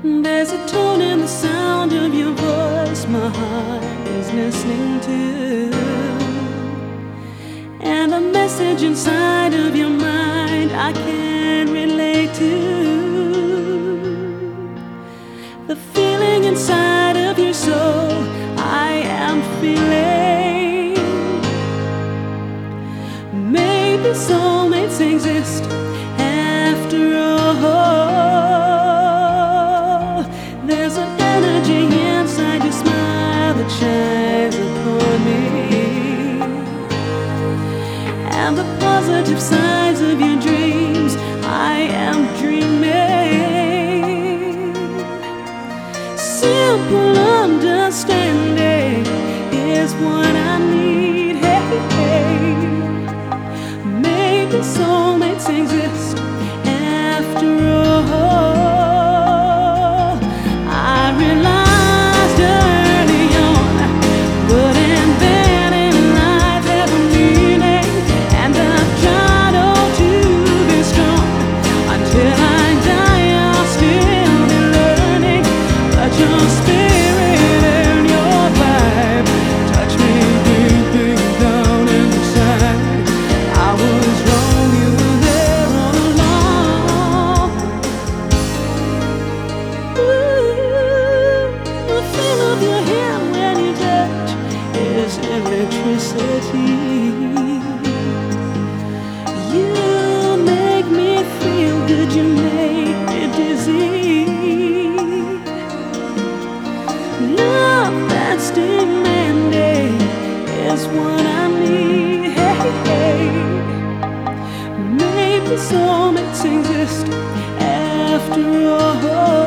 There's a tone in the sound of your voice my heart is listening to, and a message inside of your mind I can relate to. The feeling inside of your soul I am feeling. Maybe soulmates exist after all. There's an energy inside your smile that shines upon me, and the positive sides of your dreams I am dreaming. Simple understanding is what I need. Hey, hey. Maybe soulmates exist after all. I realized early on, good and bad in life have a meaning, and I've tried to be strong. Until I die I'll still be learning, but your spirit and your vibe touch me deep down inside. I was wrong, you were there all along. Ooh, the feel of your hand when you touch is electricity. You make me feel good, you make me dizzy. Love that's demanding is what I need. Hey, hey. Maybe soulmates exist after all.